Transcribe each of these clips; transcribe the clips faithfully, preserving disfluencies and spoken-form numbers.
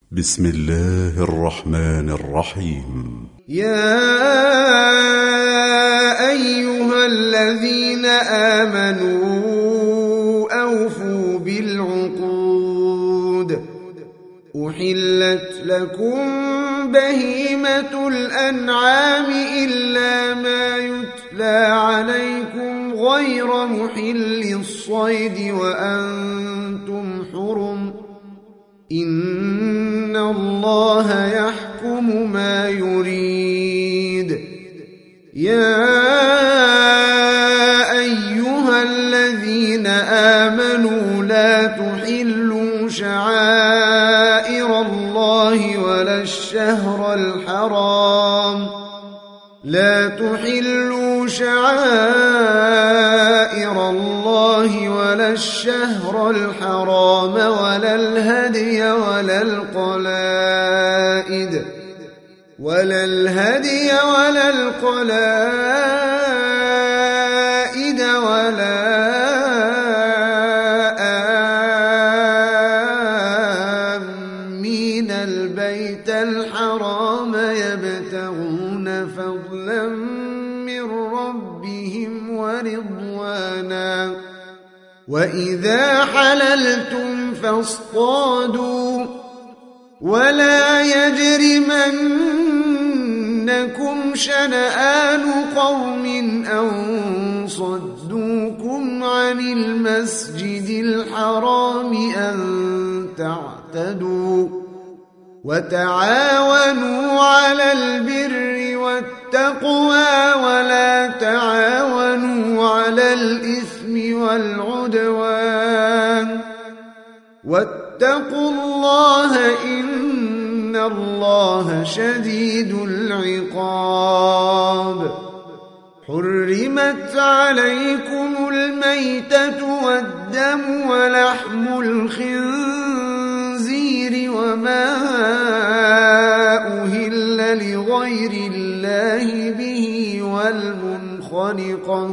بسم الله الرحمن الرحيم. يا أيها الذين آمنوا أوفوا بالعقود. أحلت لكم بهيمة الأنعام إلا ما يتلى عليكم غير محل الصيد وأنتم حرم. إن الله يحكم ما يريد. يا أيها الذين آمنوا لا تحلوا شعائر الله ولا الشهر الحرام لا تحلوا شعائر الله ولا الشهر الحرام ولا الهدي ولا القلائد ولا الهدي ولا القلائد ولا آمين البيت الحرام يبتغون فضلا من ربهم ورضوانا. وإذا حللتم فاصطادوا ولا يجرمنكم شنآن قوم أن صدوكم عن المسجد الحرام أن تعتدوا. وتعاونوا على البر والتقوى ولا تعاونوا على الإثم والعدوان. واتقوا الله إن الله شديد العقاب. حرمت عليكم الميتة والدم ولحم الخنزير وما أهل لغير الله به والمنخنقة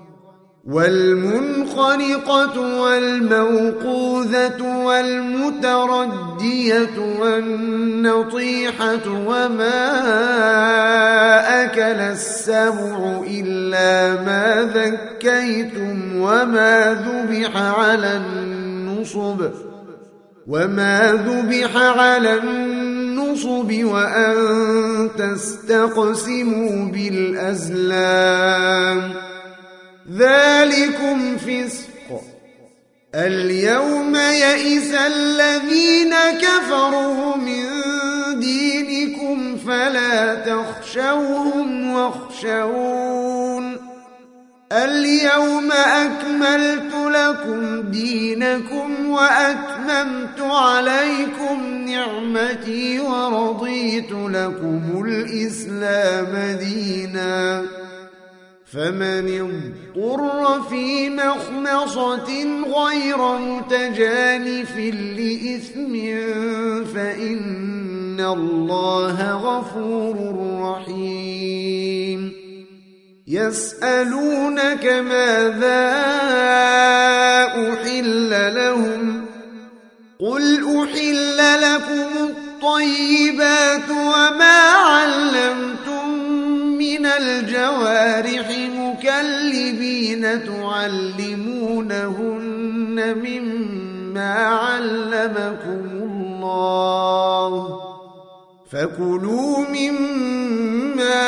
والمنخنقة والموقوذة والمتردية والنطيحة وما أكل السبع إلا ما ذكيتم وما ذبح على النصب وما ذبح على النصب وأن تستقسموا بالأزلام ذلكم فسق. اليوم يئس الذين كفروا من دينكم فلا تخشوهم واخشون. اليوم أكملت لكم دينكم وأتممت عليكم نعمتي ورضيت لكم الإسلام دينا. فمن اضطر في مخمصة غير متجانف لإثم فإن الله غفور رحيم. يسألونك ماذا أحل لهم قل أحل لكم الطيبات وما علمتم من الجوارح مكلبين تعلمونهن مما علمكم الله فكلوا مما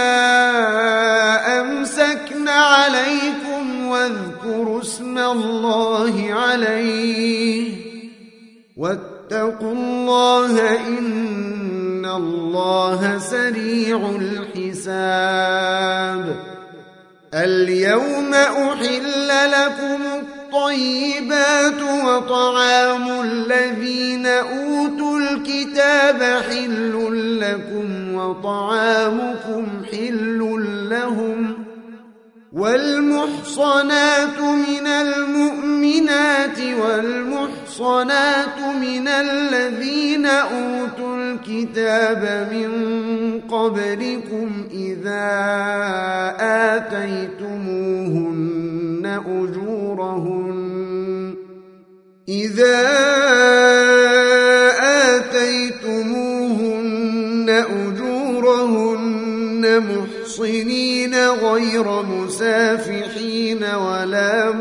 أمسكن عليكم واذكروا اسم الله عليه واتقوا الله إن الله سريع الحساب. اليوم أحل لكم الطيبات وطعام الذين أوتوا الكتاب حل لكم وطعامكم حل لهم. والمحصنات من المؤمنات والمحصنات من الذين أوتوا الكتاب من قبلكم إذا آتيتموهن أجورهن إذا آتيتموهن محصنين غير مسافحين ولا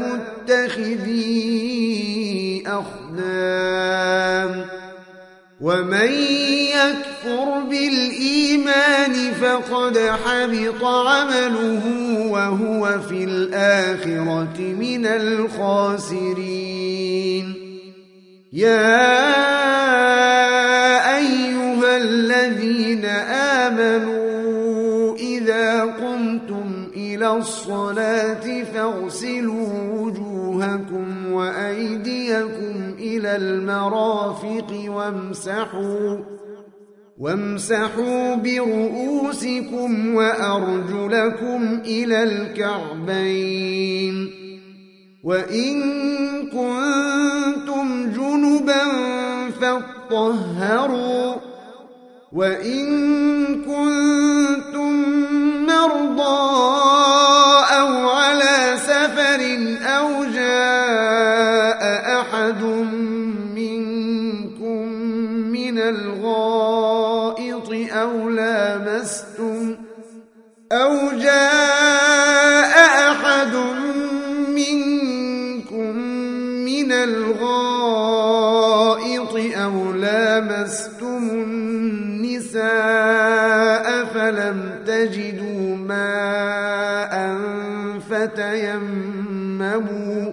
متخذي أخدان ومن يكفر بالإيمان فقد حبط عمله وهو في الآخرة من الخاسرين. يا أيها الذين آمنوا إذا قمتم إلى الصلاة فاغسلوا وجوهكم وأيديكم إلى المرافق وامسحوا وامسحوا برؤوسكم وأرجلكم إلى الكعبين وإن كنتم جنبا فاطهروا وإن كنتم مرضى أو على سفر أو جاء أحد منكم من الغائط أو لامستم أو جاء أحد منكم من الغائط أو لامستم النساء فلم تجدوا ماء فتيمموا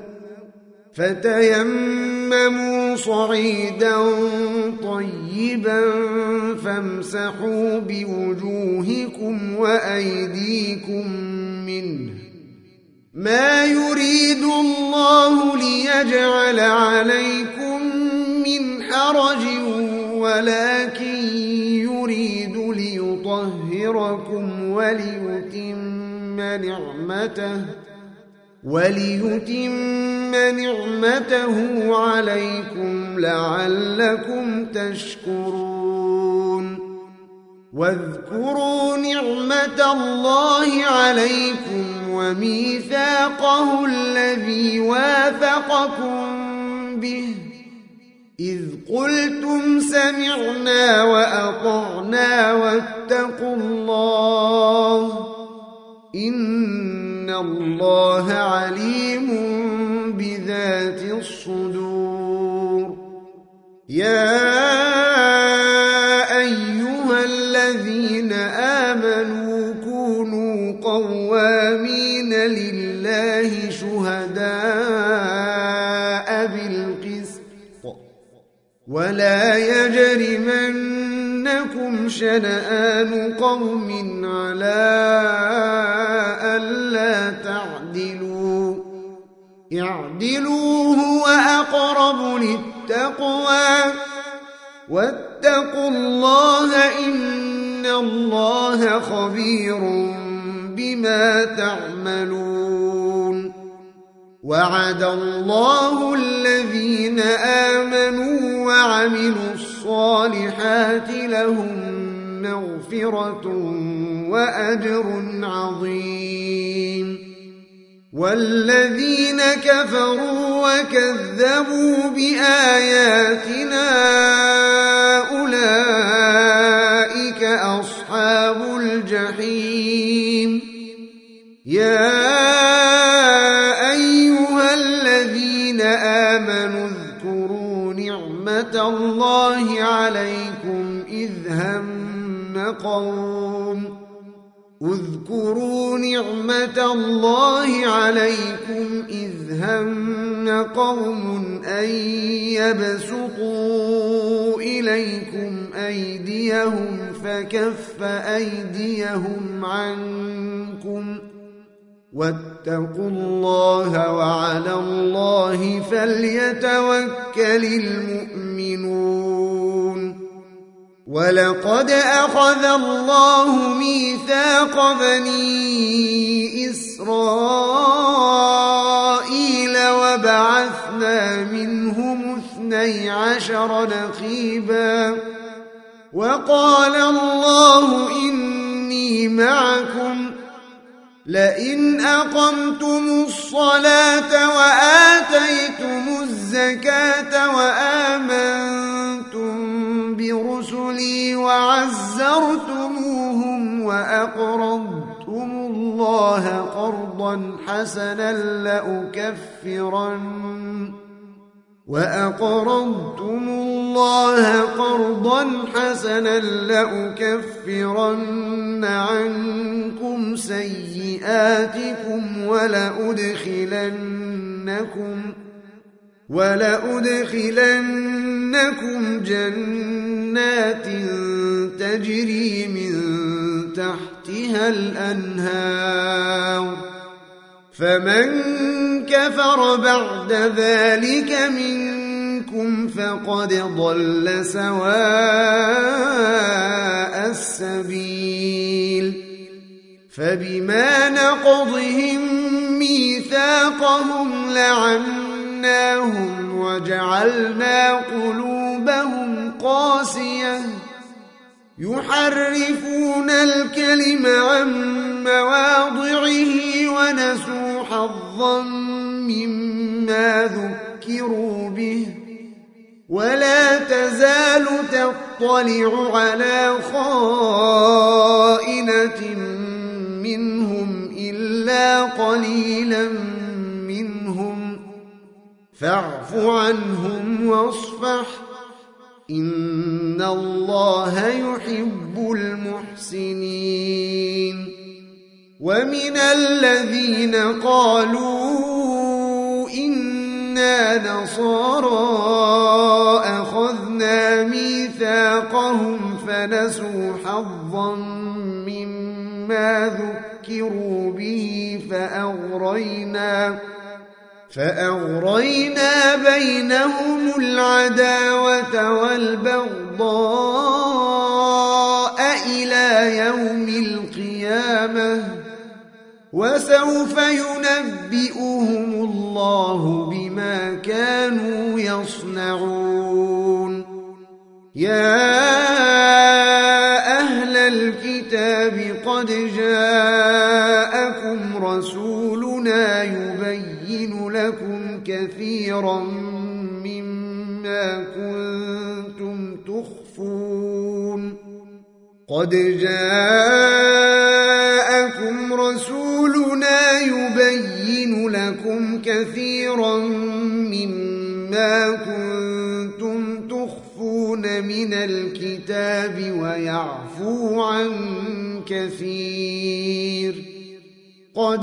فتيمموا صعيدا طيبا فامسحوا بوجوهكم وأيديكم منه ما يريد الله ليجعل عليكم من حرج ولكن يريد ليطهركم وليتم نعمته وليتم نعمته عليكم لعلكم تشكرون. واذكروا نعمة الله عليكم وميثاقه الذي واثقكم به إذ قلتم سمعنا وأطعنا واتقوا الله إن الله عليم بذات الصدور. يا أيها الذين آمنوا كونوا قوامين لله شهداء بالقسط ولا يجرمنكم شنآن قوم على ألا تعدلوا اعدلوا هو أقرب للتقوى واتقوا الله إن الله خبير بما تعملون. وعد الله الذين آمنوا وعملوا الصالحات لهم مغفرة وأجر عظيم. والذين كفروا وكذبوا بآياتنا أولئك أصحاب الجحيم. يا أيها الذين آمنوا اذكروا نعمة الله عليكم إذ هم قوم اذكروا نعمة الله عليكم إذ هم قوم أن يبسطوا إليكم أيديهم فكف أيديهم عنكم واتقوا الله وعلى الله فليتوكل المؤمنون. ولقد أخذ الله ميثاق بني إسرائيل وبعثنا منهم اثني عشر نقيبا وقال الله إني معكم لئن أقمتم الصلاة وآتيتم الزكاة وآمنتم رسلي وعزرتموهم وأقرضتم الله قرضا حسنا لأكفرن وأقرضتم الله قرضا حسنا لأكفرن عنكم سيئاتكم ولأدخلنكم ولأدخلنكم جنات تجري من تحتها الأنهار فمن كفر بعد ذلك منكم فقد ضل سواء السبيل فبما نقضهم ميثاقهم لعناهم وجعلنا قلوبهم قاسية يحرفون الكلم عن مواضعه ونسوا حظا مما ذكروا به ولا تزال تطلع على خائنة منهم إلا قليلا منهم فاعف عنهم واصفح إن الله يحب المحسنين ومن الذين قالوا إنا نصارى أخذنا ميثاقهم فنسوا حظا مما ذكروا به فأغرينا فأغرينا بينهم العداوة والبغضاء إلى يوم القيامة وسوف ينبئهم الله بما كانوا يصنعون يا أهل الكتاب قد جاءكم رسولنا يبين لكم كثيرا مما كنتم تخفون قد جاءكم رسولنا يبين لكم كثيرا مما كنتم تخفون من الكتاب ويعفو عن كثير قد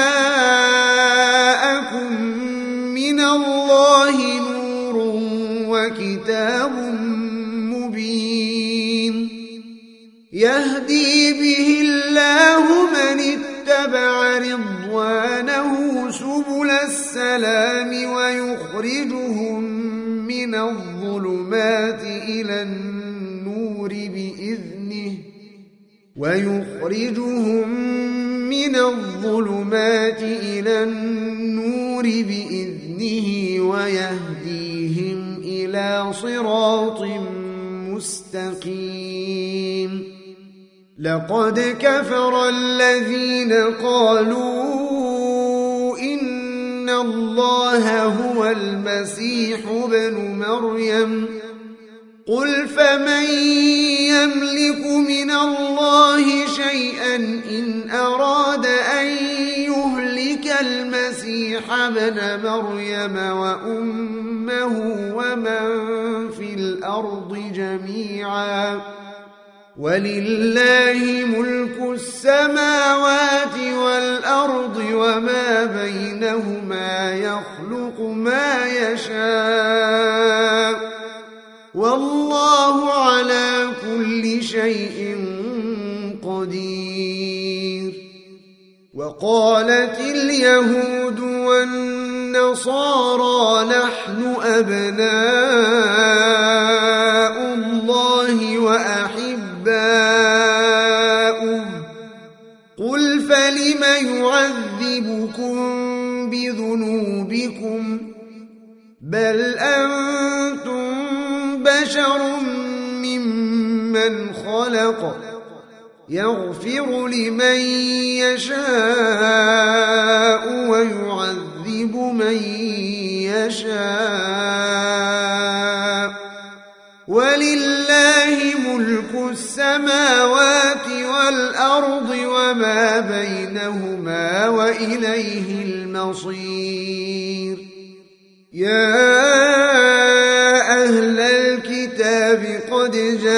جاءكم من الله نور وكتاب مبين يهدي به الله من اتبع رضوانه سبل السلام ويخرجهم من الظلمات إلى النور بإذنه ويخرجهم من الظلمات إلى النور بإذنه ويهديهم إلى صراط مستقيم لقد كفر الذين قالوا إن الله هو المسيح ابن مريم قل فمن يملك من الله شيئا إن أراد أن يهلك المسيح ابن مريم وأمه ومن في الأرض جميعا ولله ملك السماوات والأرض وما بينهما يخلق ما يشاء والله على كل شيء قدير وقالت اليهود والنصارى نحن أبناء الله وأحباؤه قل فلم يعذبكم بذنوبكم بل أنتم بشر ممن خلق يغفر لمن يشاء ويعذب من يشاء ولله السماوات والأرض وما بينهما وإليه المصير. يا أهل الكتاب قد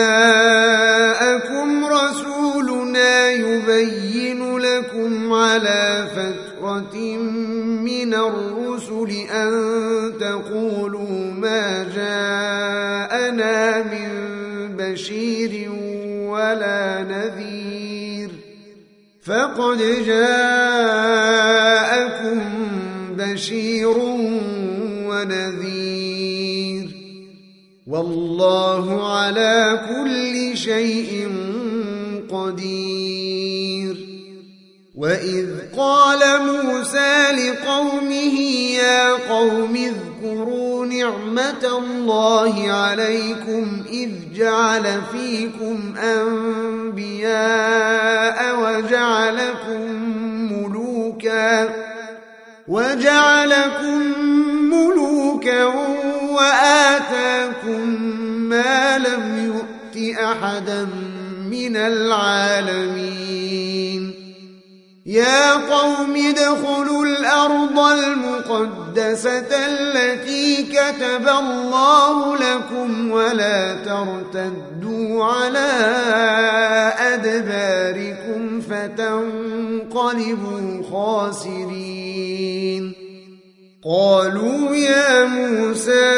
جاءكم رسولنا يبين لكم على فترة من الرسل أن تقولوا ما جاءنا من بشير ولا نذير، فقد جاءكم بشير ونذير، والله على كل شيء قدير. وإذ قال موسى لقومه يا قوم اذكروا نعمة الله عليكم إذ جعل فيكم أنبياء وجعلكم ملوكا وجعلكم ملوكا وآتاكم ما لم يؤت أحدا من العالمين. يا قوم ادخلوا الأرض المقدسة التي كتب الله لكم ولا ترتدوا على أدباركم فتنقلبوا خاسرين. قالوا يا موسى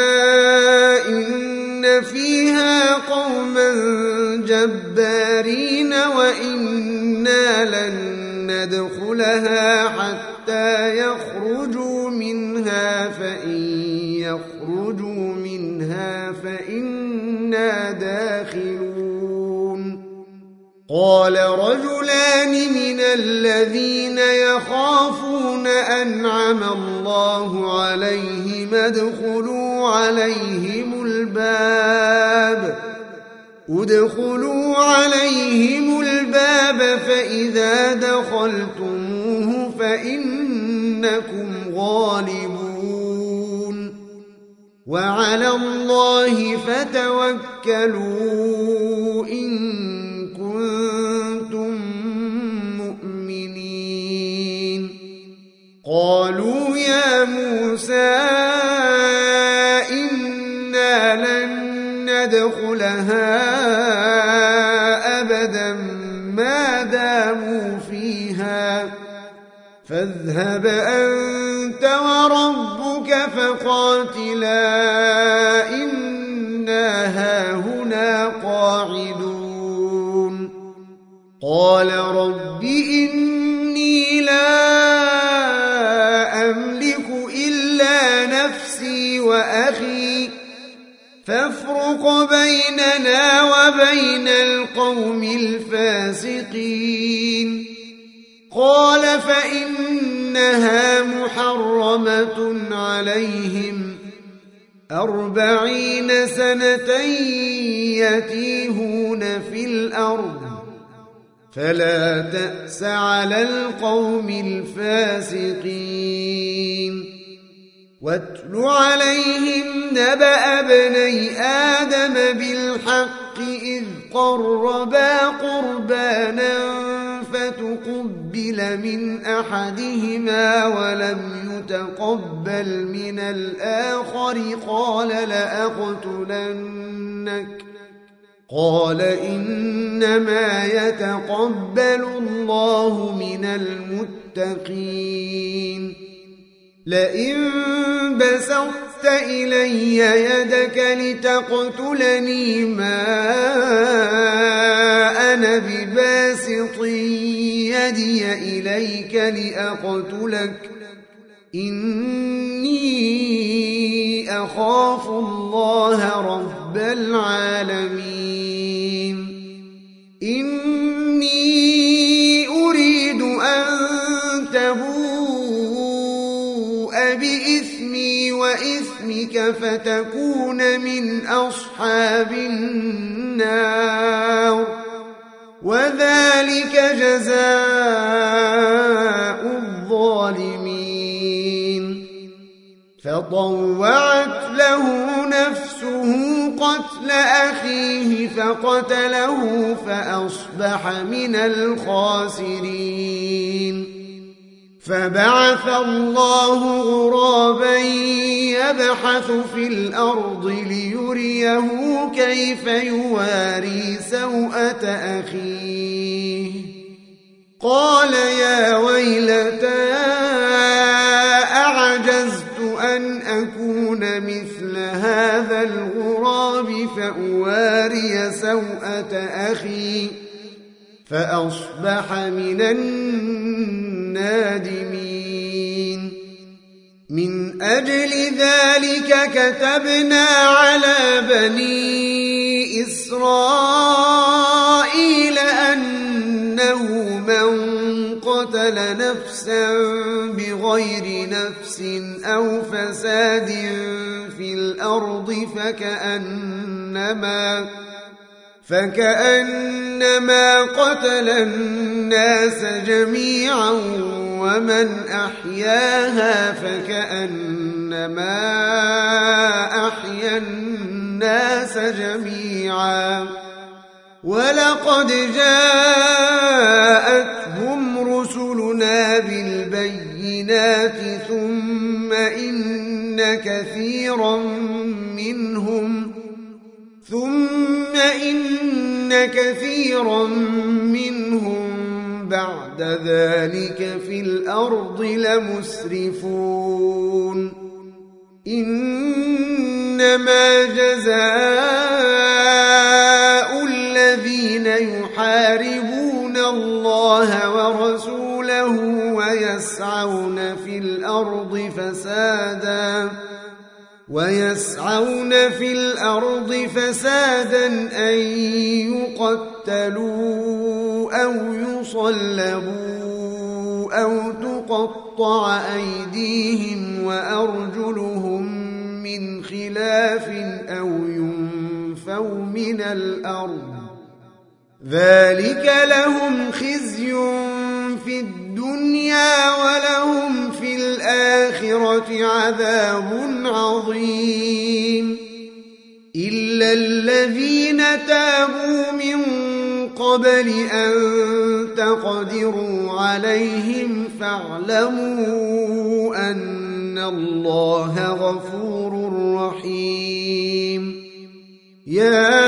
إن فيها قوما جبارين وإنا لن ندخلها حتى يخرجوا منها فإن يخرجوا منها فإنا داخلون. قال رجلان من الذين يخافون أنعم الله عليهم ادخلوا عليهم الباب ادخلوا عليهم الباب فإذا دخلتموه فإنكم غالبون وعلى الله فتوكلوا إن كنتم مؤمنين. قالوا يا موسى إنا لن ندخلها أبدا ما داموا فيها فاذهب أنت وربك فقاتلا إنا هاهنا قاعدون. قال رب إني لا أملك إلا نفسي وأخي فافرق بيننا وبين القوم الفاسقين. قال فإنها محرمة عليهم أربعين سنة يتيهون في الأرض فلا تأس على القوم الفاسقين. واتل عليهم نبأ ابني آدم بالحق إذ قربا قربانا فتقبل من أحدهما ولم يتقبل من الآخر قال لأقتلنك قال إنما يتقبل الله من المتقين. لئن بسطت إلي يدك لتقتلني ما أنا بباسط يدي إليك لأقتلك إني أخاف الله رب العالمين. إني أريد أن تبوء بإثمي وإثمك فتكون من أصحاب النار وذلك جزاء الظالمين. فطوعت له نفسه قتل أخيه أخيه فقتله فأصبح من الخاسرين فبعث الله غرابا يبحث في الأرض ليريه كيف يواري سوءة أخيه قال يا ويلتى أعجزت أن أكون مثل هذا الغراب فأواري سوءة أخي فأصبح من النادمين من أجل ذلك كتبنا على بني إسرائيل أنه من قتل نفسا بغير نفس أو فساد في الأرض فكأنما فكأنما قتل الناس جميعا ومن أحياها فكأنما أحيا الناس جميعا ولقد جاءتهم رسلنا بالبينات ثم إن كثيرا منهم ثم إن كثيرا منهم بعد ذلك في الأرض لمسرفون إنما جزاء الذين يحاربون الله ورسوله ويسعون في الأرض فسادا ويسعون في الأرض فسادا أن يقتلوا أو يصلبوا أو تقطع أيديهم وأرجلهم من خلاف أو ينفوا من الأرض ذلك لهم خزي في الدنيا ولهم في الآخرة عذاب عظيم إلا الذين تابوا من قبل أن تقدروا عليهم فاعلموا أن الله غفور رحيم يا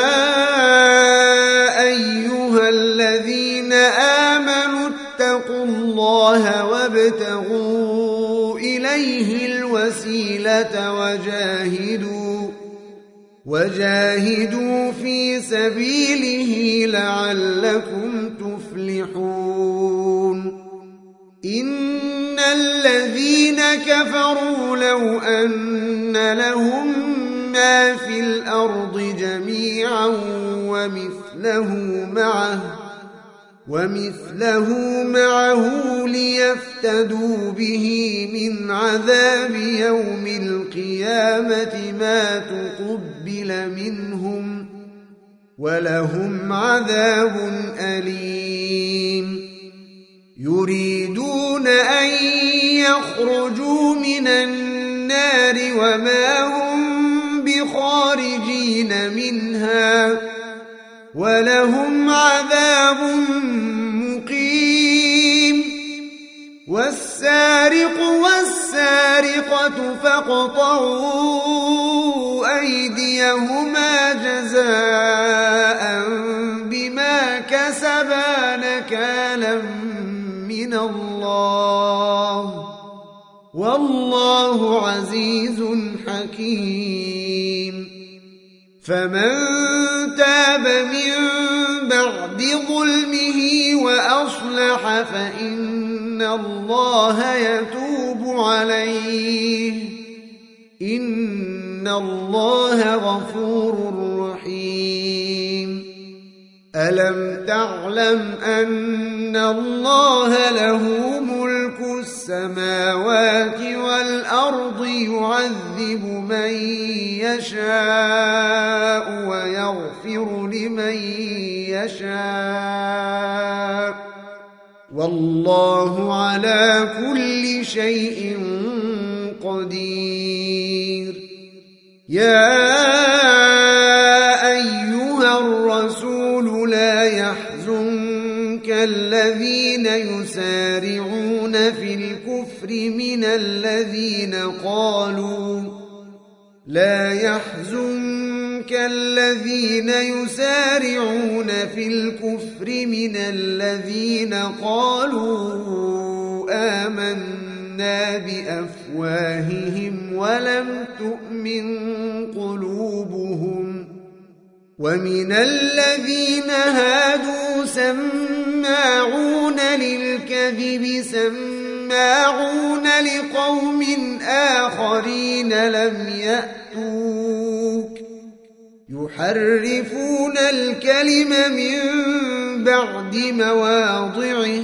أيها الذين آمنوا اتقوا الله وابتغوا إليه الوسيلة وجاهدوا وجاهدوا في سبيله لعلكم تفلحون إن الذين كفروا لو أن لهم ما في الأرض جميعا ومثله معه ومثله معه ليفتدوا به من عذاب يوم القيامة ما تقبل منهم ولهم عذاب أليم يريدون أن يخرجوا من النار وما هم بخارجين منها ولهم عذاب مقيم والسارق والسارقة فاقطعوا أيديهما جزاء بما كسبا نكالا من الله والله عزيز حكيم فمن تاب من بعد ظلمه وأصلح فإن الله يتوب عليه إن الله غفور رحيم ألم تعلم أن الله له ملك السماوات والأرض يعذب من يشاء ويغفر لمن يشاء والله على كل شيء قدير يا أيها ولا يحزنك الذين يسارعون في الكفر من الذين قالوا لا يحزنك الذين يسارعون في الكفر من الذين قالوا آمنا بأفواههم ولم تؤمن قلوبهم ومن الذين هادوا سماعون للكذب سماعون لقوم آخرين لم يأتوك يحرفون الكلم من بعد مواضعه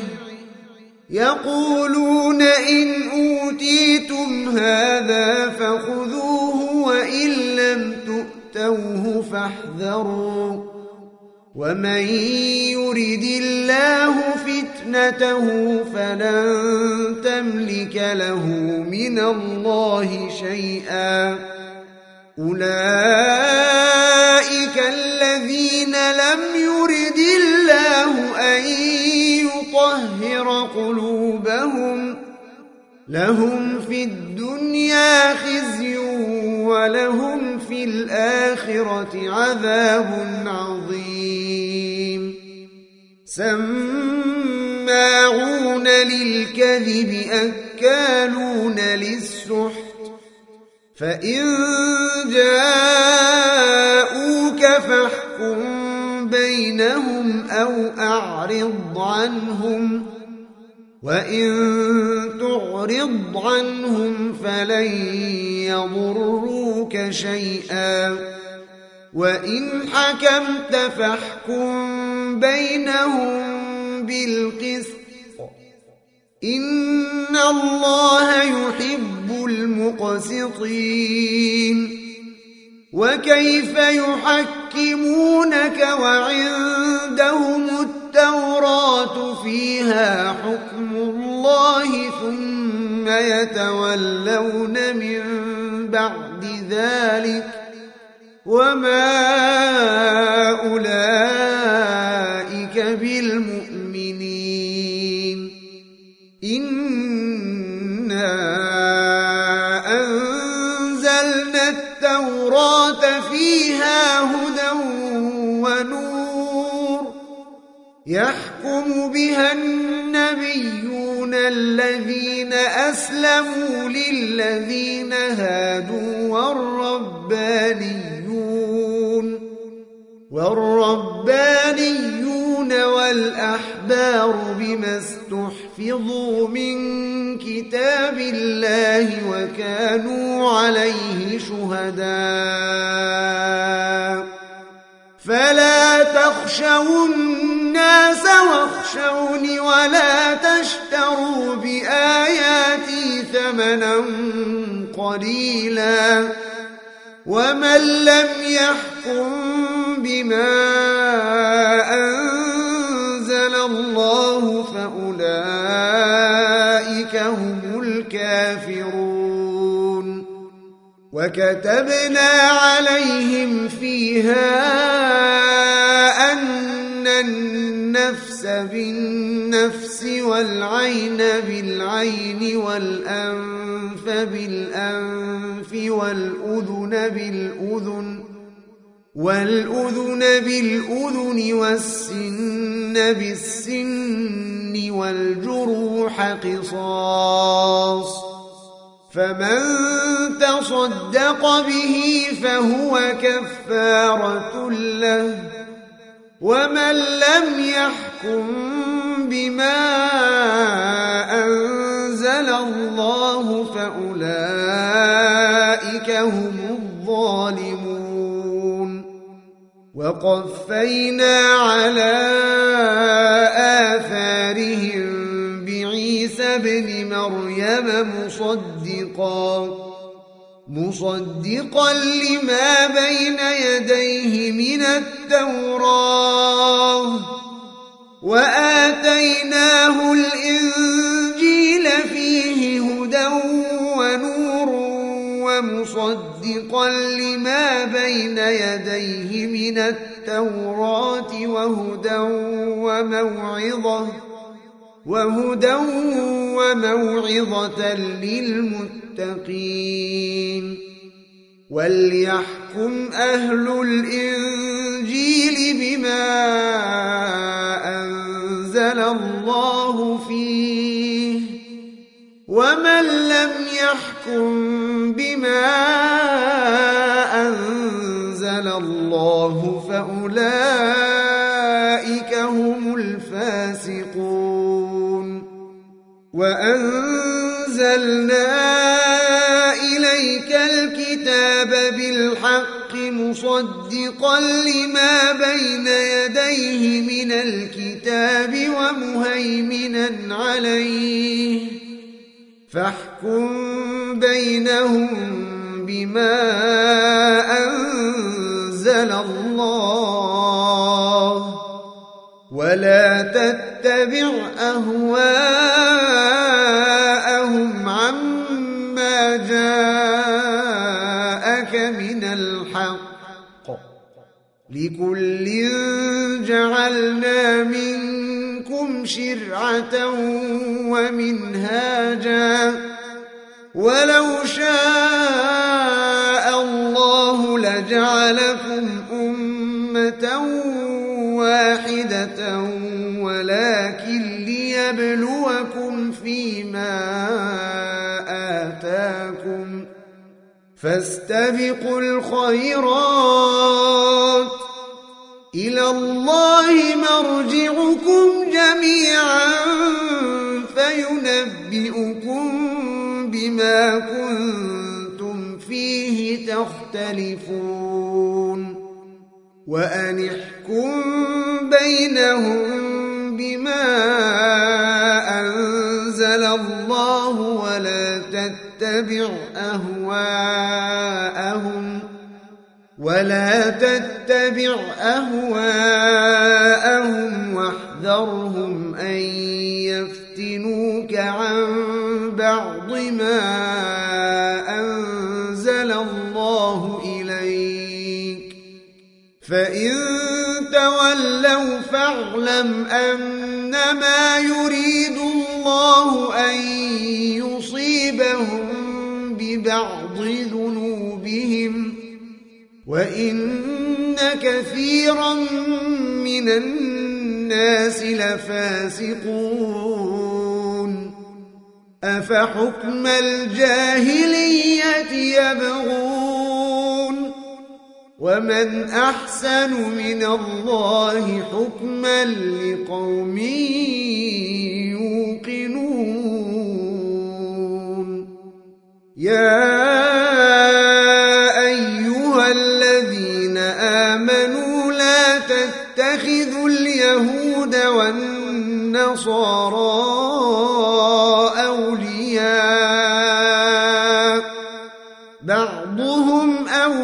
يقولون إن أوتيتم هذا فخذوه وإن لم تؤتوه فاحذروا ومن يرد الله فتنته فلن تملك له من الله شيئا أولئك الذين لم يرد الله أن يطهر قلوبهم لهم في الدنيا خزي ولهم في الآخرة عذاب عظيم سماعون للكذب أكالون للسحت فإن جاءوك فاحكم بينهم أو أعرض عنهم وإن تعرض عنهم فلن يضروك شيئا وإن حكمت فاحكم بينهم بالقسط إن الله يحب المقسطين وكيف يحكمونك وعندهم التوراة فيها حكم الله ثم يتولون من بعد ذلك وما أولئك بالمؤمنين إنا أنزلنا التوراة فيها هدى ونور يحكم بها النبيون الذين أسلموا للذين هادوا والربانيون والربانيون والأحبار بما استحفظوا من كتاب الله وكانوا عليه شهداء فلا تخشوا الناس واخشوني ولا تشتروا بآياتي ثمنا قليلا ومن لم يحكم بما أنزل الله فأولئك هم الكافرون وكتبنا عليهم فيها أن النفس بالنفس والعين بالعين والأنف بالأنف والأذن بالأذن والأذن بالأذن والسن بالسن والجروح قصاص فمن تصدق به فهو كفارة له ومن لم يحكم بما أنزل الله فأولئك هم الظالمون وقفينا على آثارهم بعيسى ابن مريم مصدقا مصدقا لما بين يديه من التوراة وآتيناه الإنجيل فيه هدى ونور ومصدقا لما بين يديه من التوراة وهدى وهدى وموعظة وهدى وموعظة للمتقين. وليحكم أهل الإنجيل بما أنزل الله فيه، ومن لم يحكم بما أنزل الله فأولئك هم الفاسقون. وأنزلنا إليك الكتاب بالحق مصدقا لما بين يديه من الكتاب ومهيمنا عليه، فاحكم بينهم بما أنزل الله، ولا تتبع أهواءهم عما جاءك من الحق، لكل جعلنا منكم شرعة ومنهاجا، ولو شاء الله لجعلكم أمة واحدة ولكن ليبلوكم فيما آتاكم، فاستبقوا الخيرات، إلى الله مرجعكم جميعا فينبئكم بما كنتم فيه تختلفون. وأن احكم بينهم بما أنزل الله، ولا تتبع أهواءهم ولا تتبع أهواءهم واحذرهم أن يفتنوك عن بعض ما أنزل الله إليك، فإن تولوا فاعلم أنما يريد الله أن يصيبهم ببعض ذنوبهم، وإن كثيرا من الناس لفاسقون. أفحكم الجاهلية يبغون، ومن أحسن من الله حكما لقوم يوقنون. يا أيها الذين آمنوا لا تتخذوا اليهود والنصارى أولياء، بعضهم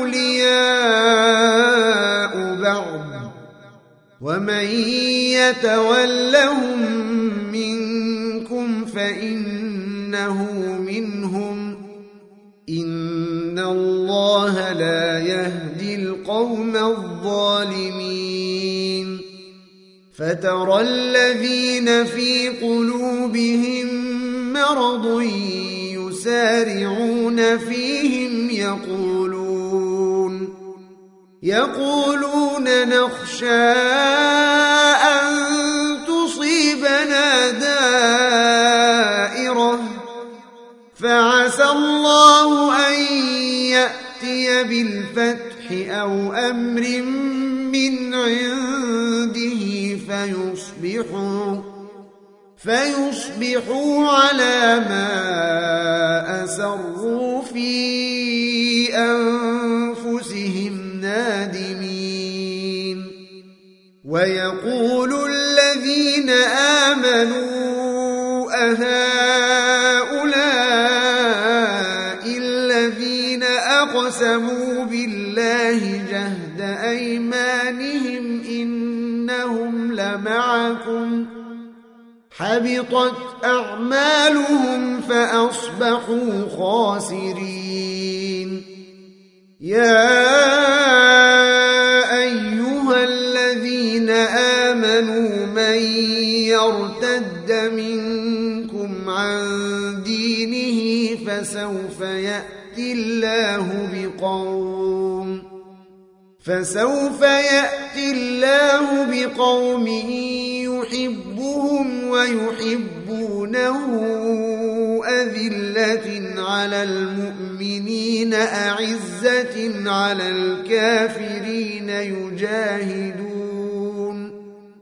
أولياء بعض، ومن يتولهم منكم فإنه منهم، إن الله لا يهدي القوم الظالمين. فترى الذين في قلوبهم مرض يسارعون فيهم يقولون يقولون نخشى أن تصيبنا دائرة، فعسى الله أن يأتي بالفتح أو أمر من عنده فيصبحوا فيصبحوا على ما أسروا في أنفسهم نادمين. ويقول الذين آمنوا أهؤلاء الذين أقسموا بالله جهد أيمانهم إنهم لمعكم حبطت أعمالهم فأصبحوا خاسرين. يا أيها الذين آمنوا آمنوا من يرتد منكم عن دينه فسوف يأتي الله بقوم فسوف يأتي الله بقوم يحبهم ويحبونه أذلة على المؤمنين أعزة على الكافرين يجاهدون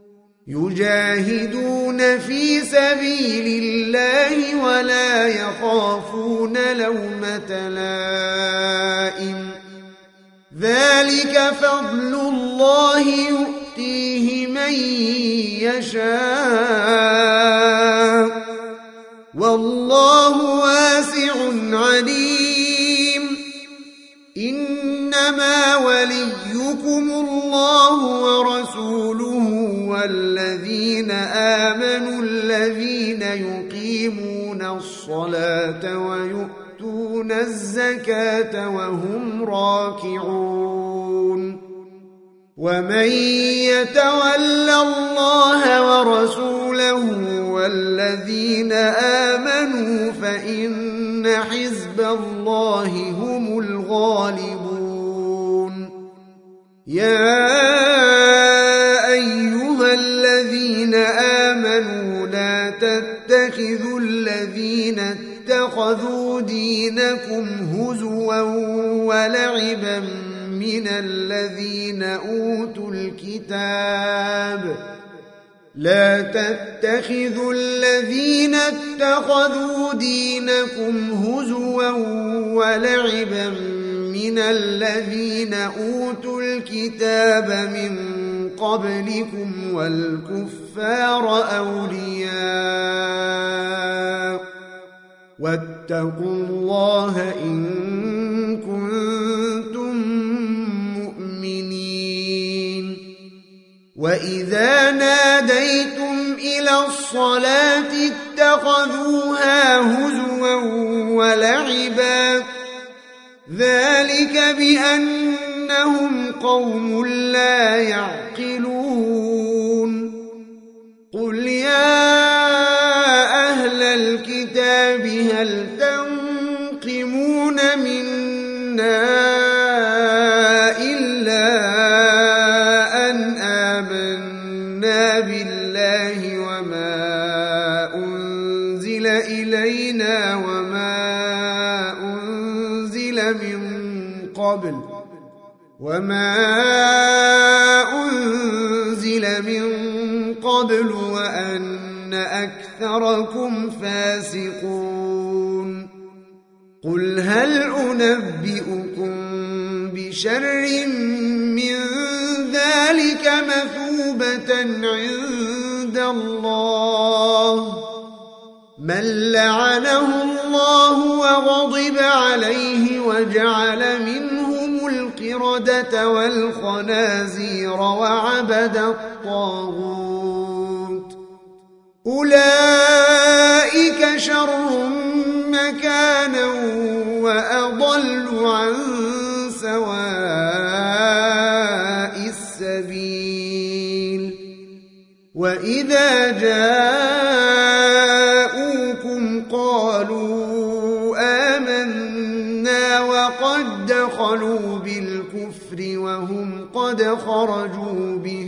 يجاهدون في سبيل الله ولا يخافون لومة لائم ذلك فضل الله يؤتيه من يشاء والله واسع عليم إنما وليكم الله ورسوله والذين آمنوا الذين يقيمون الصلاة ويؤتون الزكاة وهم راكعون ومن يتول الله ورسوله والذين آمنوا فإن حزب الله هم الغالبون يا أيها الذين آمنوا لا تتخذوا الذين اتخذوا دينكم هزوا ولعبا من الذين أوتوا الكتاب لا تتخذوا الذين اتخذوا دينكم هزوا ولعبا من الذين أوتوا الكتاب من قبلكم والكفار أولياء واتقوا الله إن كنتم مؤمنين وإذا ناديتم إلى الصلاة اتخذوها هزوا ولعبا ذلك بأنهم قوم لا يعقلون قل يا أهل الكتاب هل تنقمون منا إلا أن آمنا بالله وما أنزل إلينا وما أنزل من قبل وما أنزل من قبل وأن أكثركم فاسقون قل هل أنبئكم بشر من ذلك مثوبة عند الله من لعنه الله وغضب عليه وجعل منهم القردة والخنازير وعبد الطاغوت أولئك شر مكانا وأضل عن سواء السبيل وإذا جاءوكم قالوا آمنا وقد دخلوا بالكفر وهم قد خرجوا به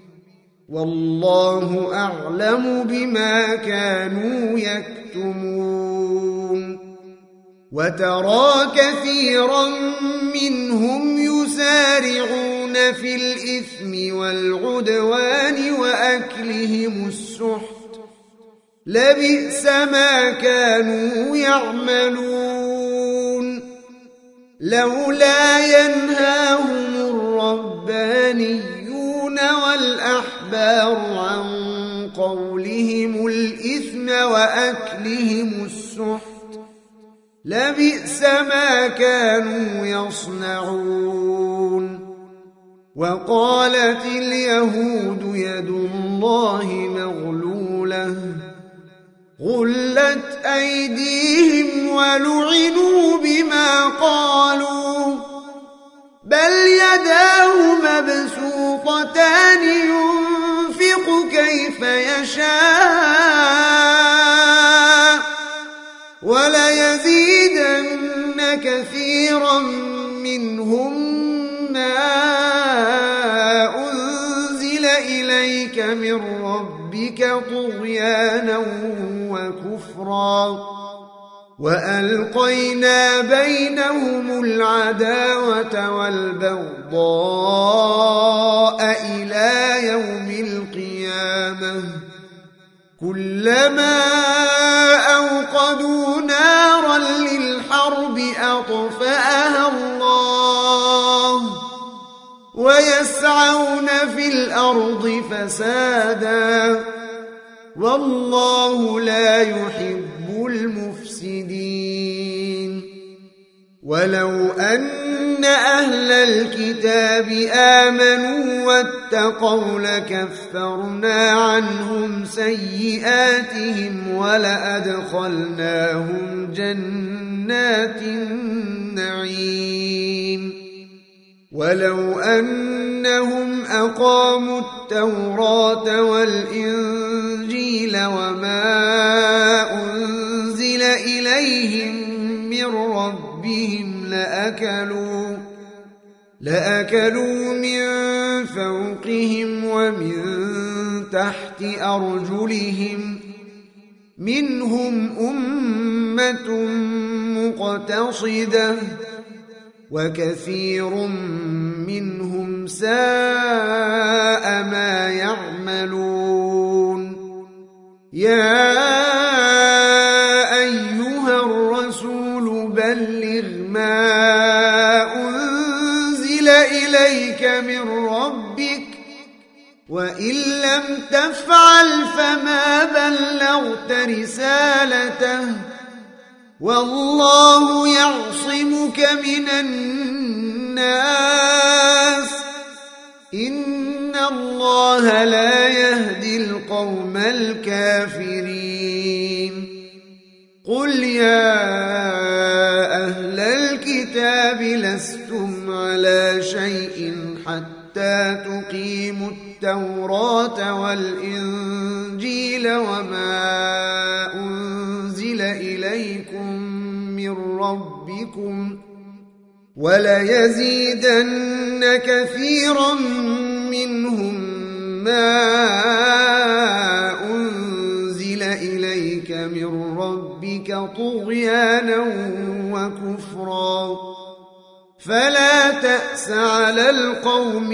والله أعلم بما كانوا يكتمون وترى كثيرا منهم يسارعون في الإثم والعدوان وأكلهم السحت لبئس ما كانوا يعملون لولا ينهاهم الربانيون والأحبار عن قولهم الإثم وأكلهم السحت لبئس ما كانوا يصنعون وقالت اليهود يد الله مغلولة غلت أيديهم ولعنوا بما قالوا بل يداه مبسوطتان ينفق كيف يشاء وليزيدن كثيرا منهم ما أنزل إليك من ربك طغيانا وكفرا وألقينا بينهم العداوة والبغضاء إلى يوم القيامة كلما أوقدوا نارا للحرب أطفأها الله ويسعون في الأرض فسادا والله لا يحب المفسدين ولو أن أهل الكتاب آمنوا واتقوا لكفرنا عنهم سيئاتهم ولأدخلناهم جنات النعيم ولو أنهم أقاموا التوراة والإنجيل وما أنزل إليهم من ربهم لأكلوا لأكلوا من فوقهم ومن تحت أرجلهم منهم أمة مقتصدة وكثير منهم ساء ما يعملون يا أيها الرسول بلغ ما أنزل إليك من ربك وإن لم تفعل فما بلغت رسالته والله يعصمك من الناس إن الله لا يهدي القوم الكافرين قل يا أهل الكتاب لستم على شيء حتى تقيموا التوراة والإنجيل وما أنزل إليكم من ربكم وليزيدن كثيرا منهم ما أنزل إليك من ربك طغيانا وكفرا فلا تأس على القوم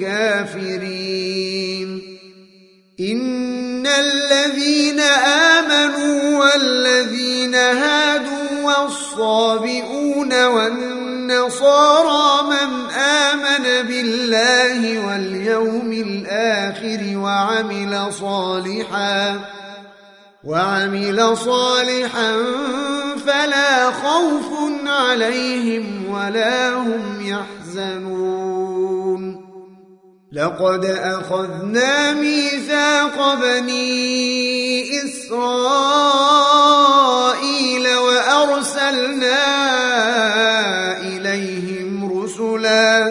الكافرين إن الذين آمنوا والذين هادوا والصابئون والنصارى من آمن بالله واليوم الآخر وعمل صالحا وعمل صالحا فلا خوف عليهم ولا هم يحزنون لقد أخذنا ميثاق بني إسرائيل وأرسلنا إليهم رسلا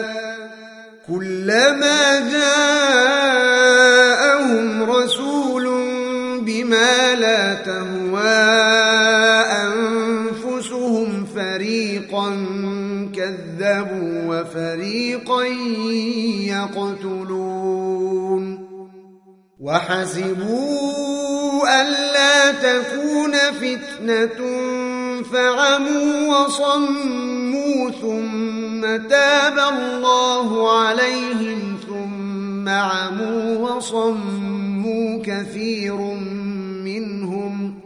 كلما جاءهم رسول بما لا تهوى أنفسهم فريقا كذبوا وفريقا يقتلون وحسبوا ألا تكون فتنة فعموا وصموا ثم تاب الله عليهم ثم عموا وصموا كثير منهم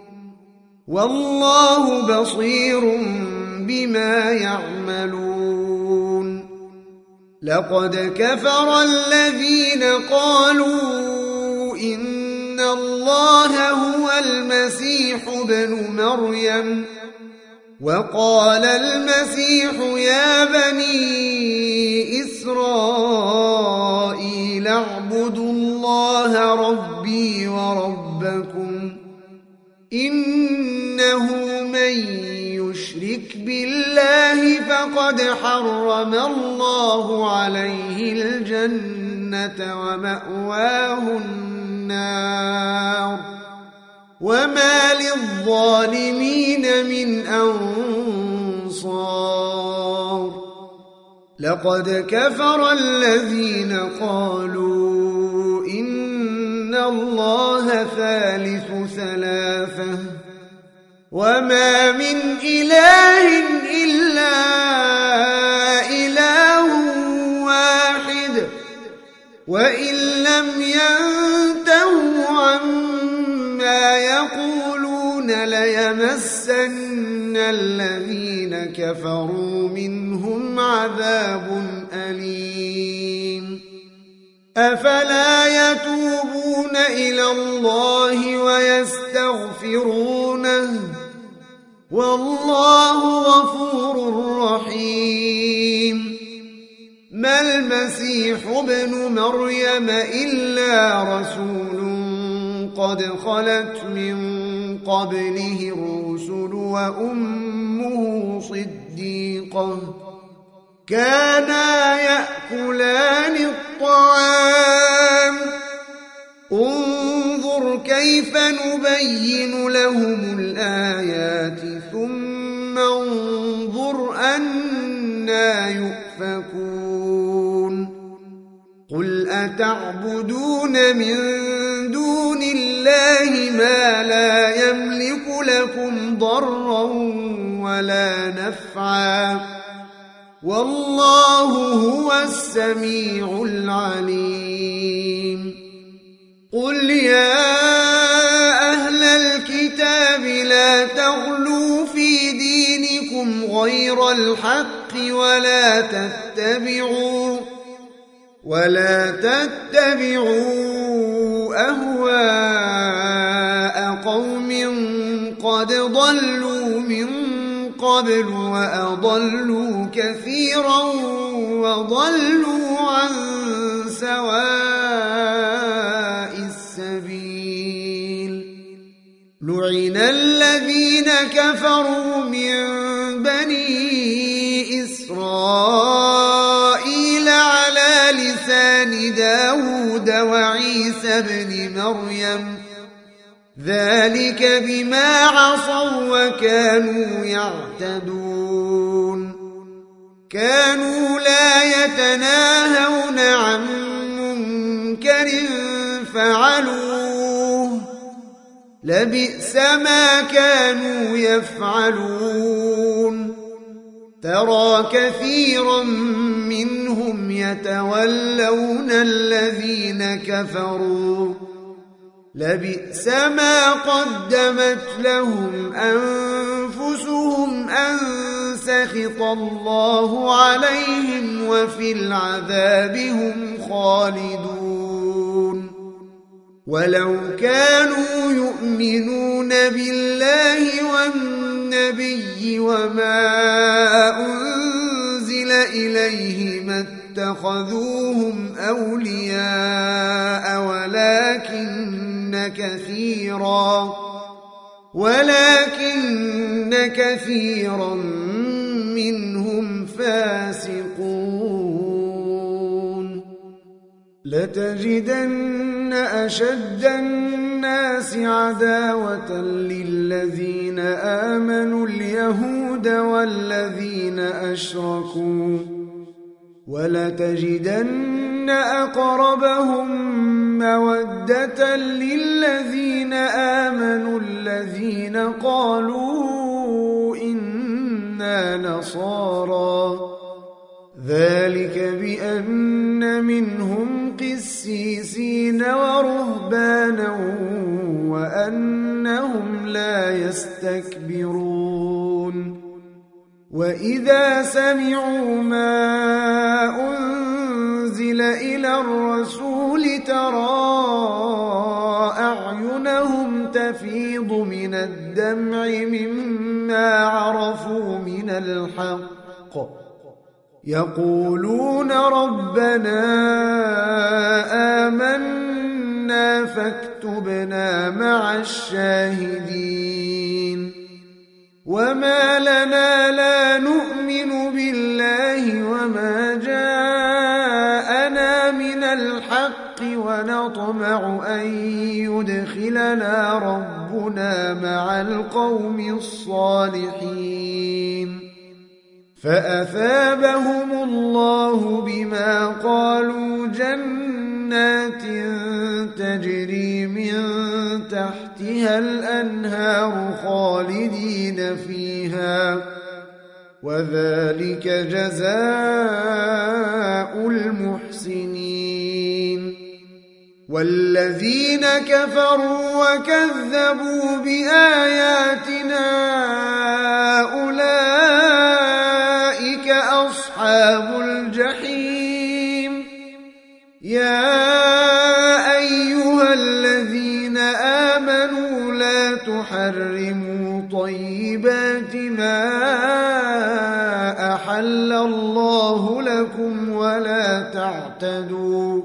والله بصير بما يعملون لقد كفر الذين قالوا إن الله هو المسيح ابن مريم وقال المسيح يا بني إسرائيل اعبدوا الله ربي وربكم إنه من يشرك بالله فقد حرم الله عليه الجنة ومأواه النار النار وما للظالمين من أنصار لقد كفر الذين قالوا إن الله ثالث ثلاثة وما من إله إلا إله واحد وإن لم ينتهوا عما يقولون ليمسن الذين كفروا منهم عذاب أليم أفلا يتوبون إلى الله ويستغفرونه والله غفور رحيم ما المسيح ابن مريم إلا رسول قد خلت من قبله الرسل وأمه صديقة كانا يأكلان الطعام انظر كيف نبين لهم الآيات ثم انظر أنا يؤفكون قل أتعبدون من دون الله ما لا يملك لكم ضرا ولا نفعا والله هو السميع العليم قل يا أهل الكتاب لا تغلوا في دينكم غير الحق ولا تتبعوا ولا تتبعوا أهواء قوم قد ضلوا من قبل وأضلوا كثيرا وضلوا عن سواء السبيل لعن الذين كفروا من بني إسرائيل على لسان داود وعيسى بن مريم ذلك بما عصوا وكانوا يعتدون كانوا لا يتناهون عن منكر فعلوه لبئس ما كانوا يفعلون ترى كثيرا منهم يتولون الذين كفروا لبئس ما قدمت لهم أنفسهم أن سخط الله عليهم وفي العذاب هم خالدون ولو كانوا يؤمنون بالله والنبي وما أنزل إليه ما اتخذوهم أولياء ولكن كثيرا ولكن كثيرا منهم فاسقون لتجدن أشد الناس عداوة للذين آمنوا اليهود والذين أشركوا ولتجدن أقربهم مودة للذين آمنوا الذين قالوا إنا نصارى ذلك بأن منهم قسيسين ورهبانا وأنهم لا يستكبرون وإذا سمعوا ما أنزل إلى الرسول ترى أعينهم تفيض من الدمع مما عرفوا من الحق يقولون ربنا آمنا فاكتبنا مع الشاهدين وما لنا لا نؤمن بالله وما جاءنا من الحق ونطمع أن يدخلنا ربنا مع القوم الصالحين فأثابهم الله بما قالوا جنات تجري من تحتها الأنهار خالدين فيها وذلك جزاء المحسنين والذين كفروا وكذبوا بآياتنا أولئك أصحاب الجحيم يا أيها الذين آمنوا لا تحرموا طيبات ما أحل الله لكم ولا تعتدوا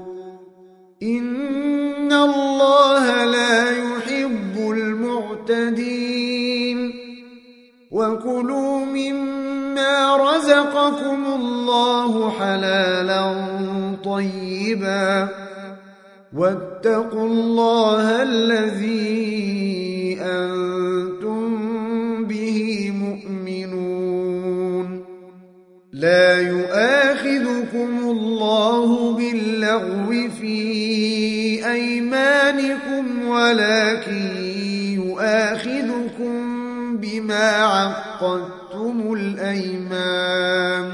إن الله لا يحب المعتدين وكلوا مما رزقكم الله حلالا طيبا واتقوا الله الذي أنتم به مؤمنون لا يؤاخذكم الله باللغو في أيمانكم ولكن يؤاخذكم بما عقدتم الأيمان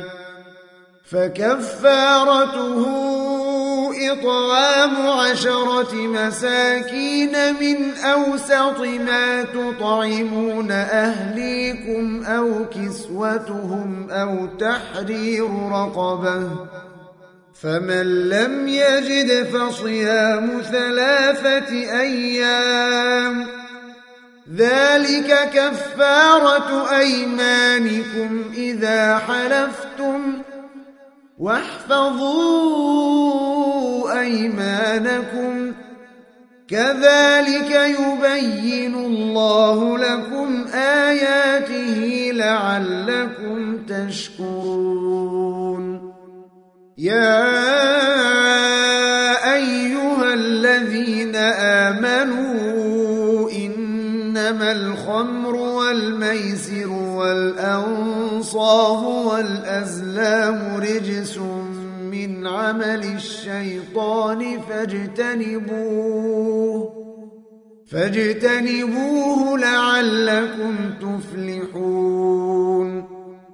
فكفارته إطعام عشرة مساكين من أوسط ما تطعمون أهليكم أو كسوتهم أو تحرير رقبة فمن لم يجد فصيام ثلاثة أيام ذلك كفارة أيمانكم إذا حلفتم واحفظوا أيمانكم كذلك يبين الله لكم آياته لعلكم تشكرون يا أيها الذين آمنوا إنما الخمر والميسر والأنصاب والأزلام رجس من عمل الشيطان فاجتنبوه فاجتنبوه لعلكم تفلحون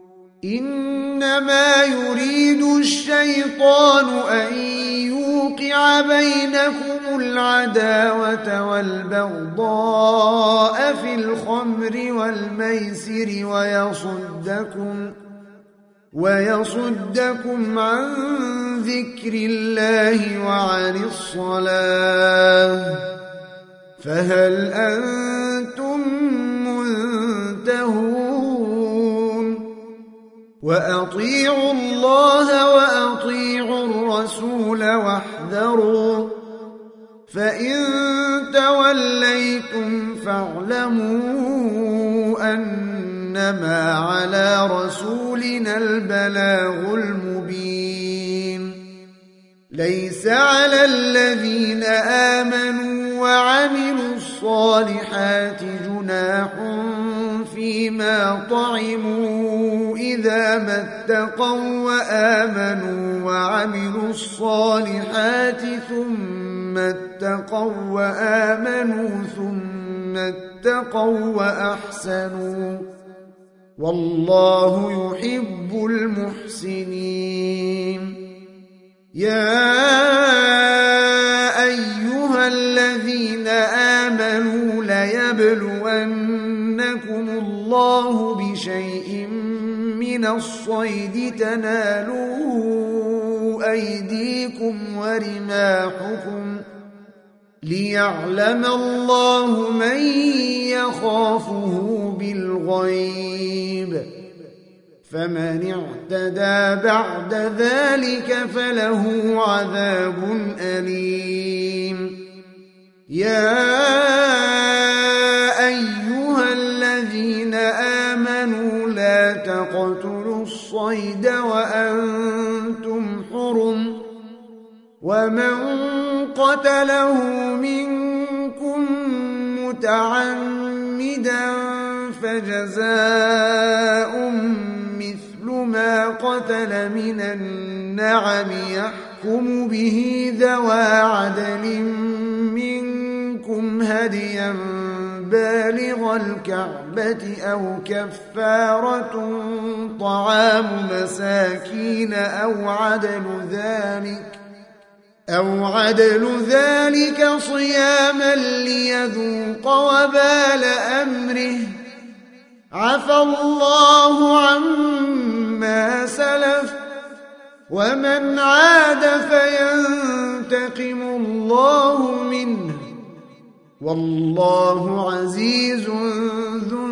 إنما يريد الشيطان أن يوقع بينكم العداوة والبغضاء في الخمر والميسر ويصدكم ويصدكم عن ذكر الله وعن الصلاة فهل أنتم منتهون وأطيعوا الله وأطيعوا الرسول واحذروا فإن توليتم فاعلموا أنما على رسولنا البلاغ المبين ليس على الذين آمنوا وعملوا الصالحات جناح فيما طعموا إذا ما اتقوا وآمنوا وعملوا الصالحات ثم اتقوا وآمنوا ثم اتقوا وأحسنوا والله يحب المحسنين يا أيها الذين آمنوا ليبلونكم الله بشيء من الصيد تنالوا أيديكم ورماحكم ليعلم الله من يخافه بالغيب فمن اعتدى بعد ذلك فله عذاب أليم يا أيها الذين آمنوا لا تقتلوا الصيد وأنتم حرم ومن قتله منكم متعمدا فجزاء مثل ما قتل من النعم يحكم به ذوى عدل منكم هديا بالغ الكعبة أو كفارة طعام مساكين أو عدل ذلك أو عدل ذلك صياما ليذوق وبال أمره عفى الله عما سلف ومن عاد فينتقم الله منه والله عزيز ذو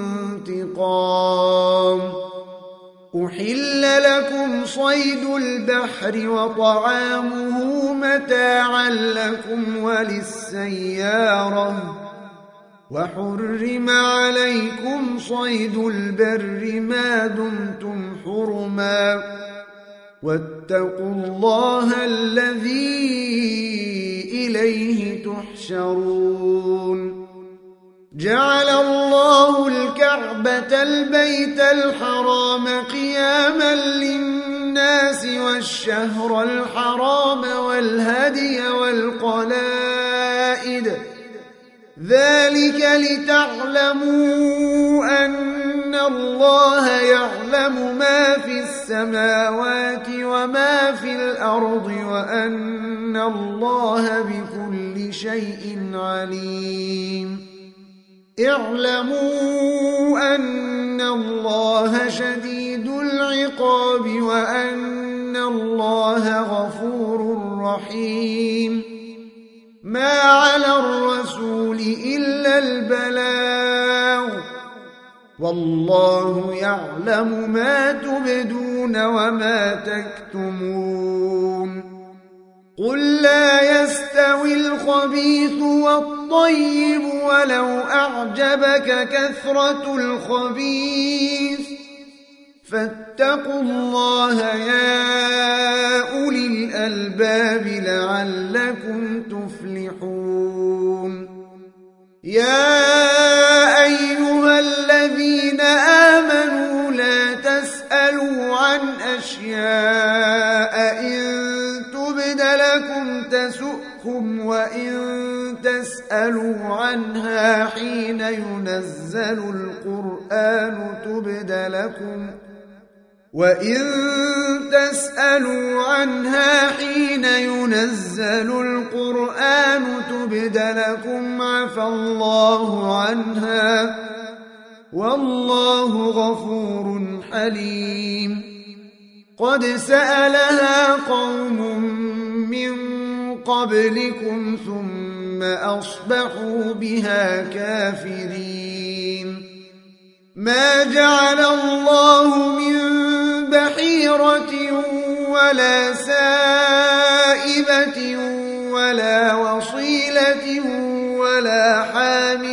انتقام. أحل لكم صيد البحر وطعامه متاعا لكم وللسيارة وحرم عليكم صيد البر ما دمتم حرما واتقوا الله الذي إليه تحشرون. جعل الله الكعبة البيت الحرام قياما للناس والشهر الحرام والهدي والقلائد ذلك لتعلموا أن الله يعلم ما في السماوات وما في الأرض وأن الله بكل شيء عليم. اعلموا أن الله شديد العقاب وأن الله غفور رحيم. ما على الرسول إلا البلاغ والله يعلم ما تبدون وما تكتمون. قل لا يستوي الخبيث والطيب ولو أعجبك كثرة الخبيث فاتقوا الله يا أولي الألباب لعلكم تفلحون. يا أيها الذين آمنوا لا تسألوا عن أشياء إن تبد لكم تسؤكم وإن تسألوا عنها حين ينزل القرآن تبد لكم وإن تسألوا عنها حين ينزل القرآن تبد لكم عفى الله عنها والله غفور حليم. قد سألها قوم من قبلكم ثم أصبحوا بها كافرين. ما جعل الله من بحيرة ولا سائبة ولا وصيلة ولا حام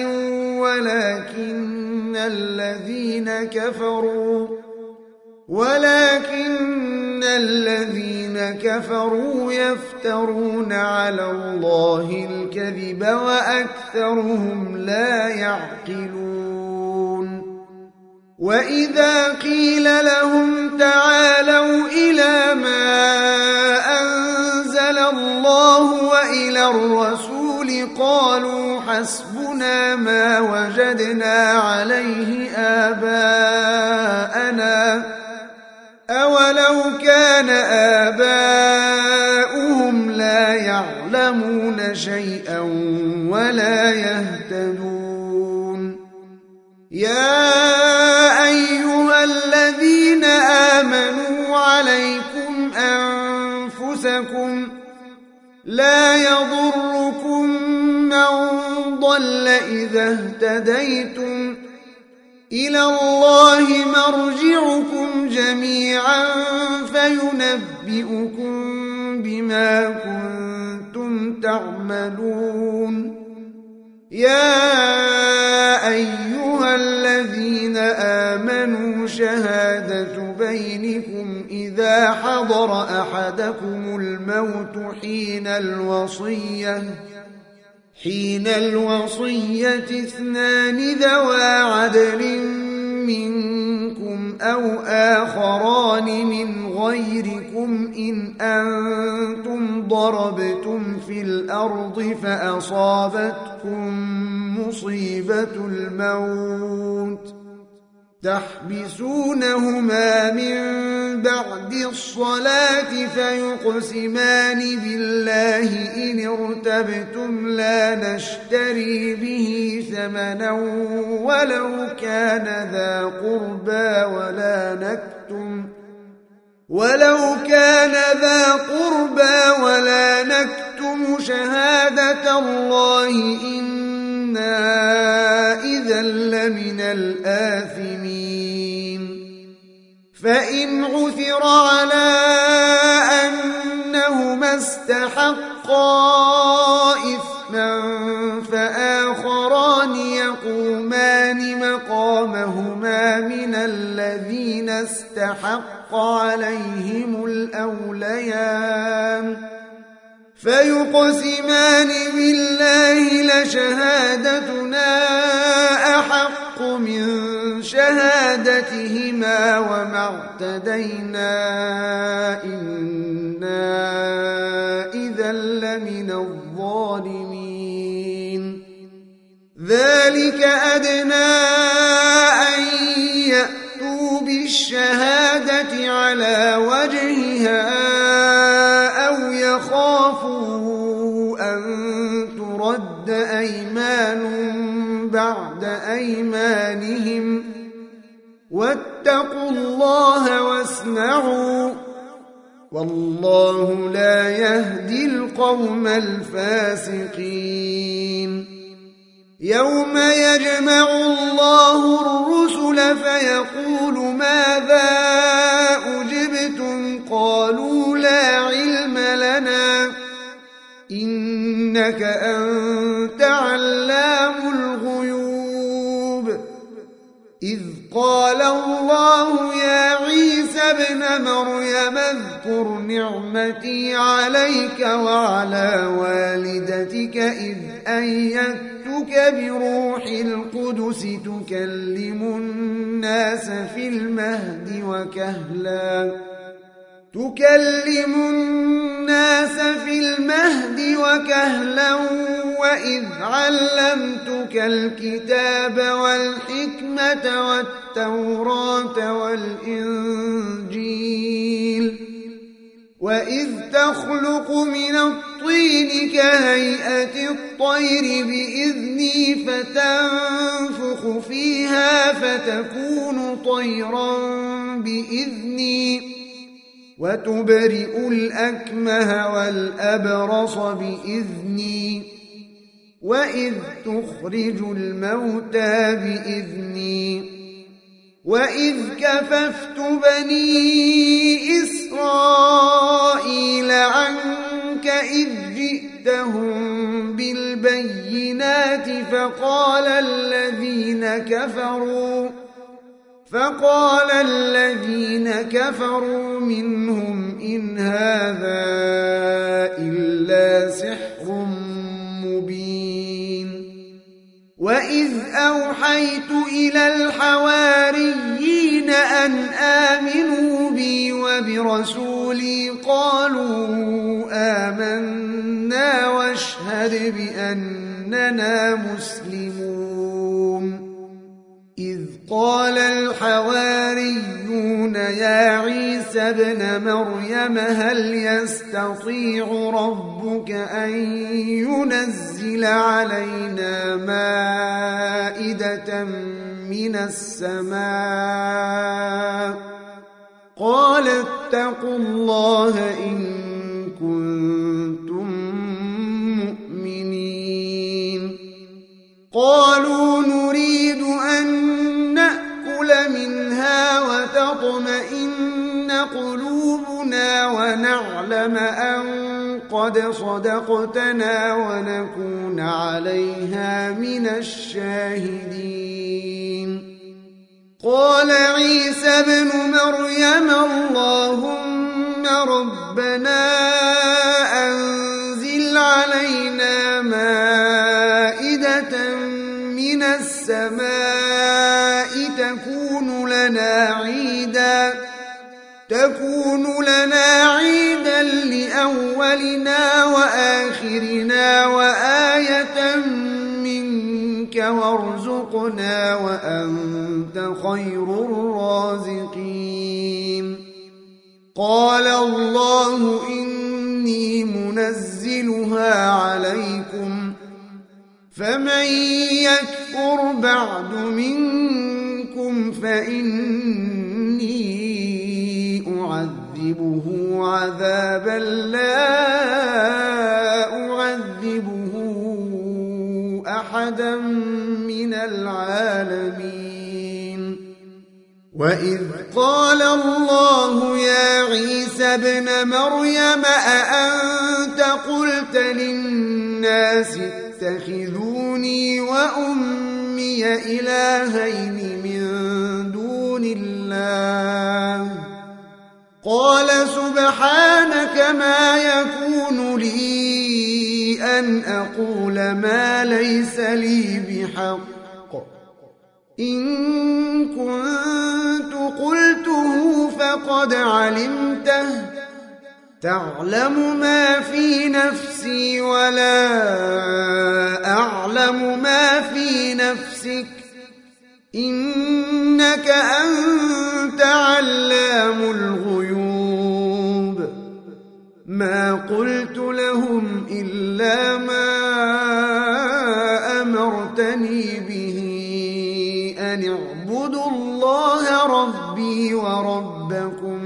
ولكن الذين كفروا ولكن الذين كفروا يفترون على الله الكذب وأكثرهم لا يعقلون. وإذا قيل لهم تعالوا إلى ما أنزل الله وإلى الرسول قالوا حسبنا ما وجدنا عليه آباءنا أولو كان آباؤهم لا يعلمون شيئا ولا يهتدون. يا أيها الذين آمنوا عليكم أنفسكم لا يضركم من ضل إذا اهتديتم إلى الله مرجعكم جميعا فينبئكم بما كنتم تعملون. يا أيها الذين آمنوا شهادة بينكم إذا حضر أحدكم الموت حين الوصية حين الوصية اثنان ذوى عدل منكم أو آخران من غيركم إن أنتم ضربتم في الأرض فأصابتكم مصيبة الموت تحبسونهما من بعد الصلاة فيقسمان بالله إن ارتبتم لا نشتري به ثمنا ولو كان ذا قربى ولا نكتم ولو كان ذا قربى ولا نكتم شهادة الله إنا إذا لمن الآثمين فإن عثر على أنهما استحقا إثما فآخران يقومان مقامهما من الذين استحق عليهم الأوليان فيقسمان بالله لشهادتنا أحق من شهادتهما وما اعتدينا إنا إذا لمن الظالمين ذلك أدنى أن يأتوا بالشهادة على وجهها أو يخافوا أن ترد أيمان بعد أيمانهم واتقوا الله واسمعوا والله لا يهدي القوم الفاسقين يوم يجمع الله الرسل فيقول ماذا أجبتم قالوا لا علم لنا إنك أنت علام الغيوب إذ قال الله يا عيسى ابن مريم اذكر نعمتي عليك وعلى والدتك إذ أيدتك بروح القدس تكلم الناس في المهد وكهلا تكلم الناس في المهد وكهلا وإذ علمتك الكتاب والحكمة والتوراة والإنجيل وإذ تخلق من الطين كهيئة الطير بإذني فتنفخ فيها فتكون طيرا بإذني وتبرئ الأكمه والأبرص بإذني وإذ تخرج الموتى بإذني وإذ كففت بني إسرائيل عنك إذ جئتهم بالبينات فقال الذين كفروا فقال الذين كفروا منهم إن هذا إلا سحر مبين وإذ أوحيت إلى الحواريين أن آمنوا بي وبرسولي قالوا آمنا واشهد بأننا مسلمون إذ قال الحواريون يا عيسى ابن مريم هل يستطيع ربك أن ينزل علينا مائدة من السماء قال اتقوا الله إن كنتم مؤمنين قالوا نريد أن نأكل منها وتطمئن قلوبنا ونعلم أن قد صدقتنا ونكون عليها من الشاهدين قال عيسى ابن مريم اللهم ربنا من السماء تكون لنا عيدا تكون لنا عيدا لأولنا وآخرنا وآية منك وارزقنا وأنت خير الرازقين قال الله إني منزلها عليكم فمن يكفر بعد منكم فإني أعذبه عذابا لا أعذبه أحدا من العالمين وإذ قال الله يا عيسى ابن مريم أأنت قلت للناس اتخذوني وأمي إلهين من دون الله قال سبحانك ما يكون لي أن أقول ما ليس لي بحق إن كنت قلته فقد علمته تعلم ما في نفسي ولا أعلم ما في نفسك إنك أنت علام الغيوب ما قلت لهم إلا ما أمرتني به أن اعبدوا الله ربي وربكم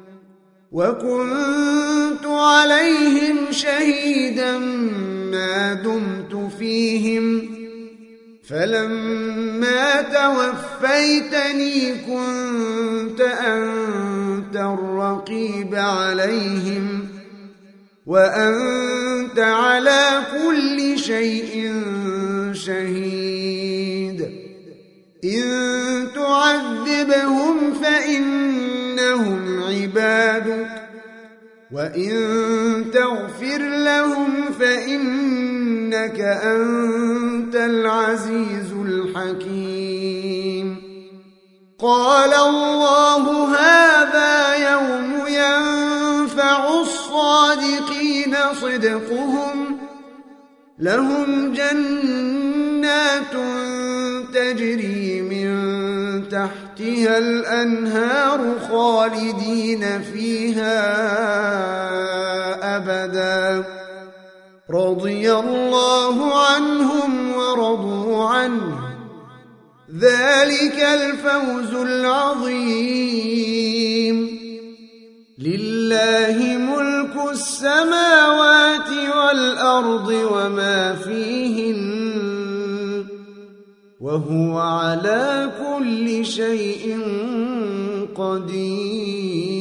وكنت عليهم شهيدا ما دمت فيهم فلما توفيتني كنت أنت الرقيب عليهم وأنت على كل شيء شهيد إن تعذبهم فإنهم عبادك وإن تغفر لهم فإنك أنت العزيز الحكيم قال الله هذا يوم ينفع الصادقين صدقهم لهم جنات تجري من تحتها الأنهار خالدين فيها أبدا رضي الله عنهم ورضوا عنه ذلك الفوز العظيم لله ملك السماوات والأرض وما فيهن وهو على كل شيء قدير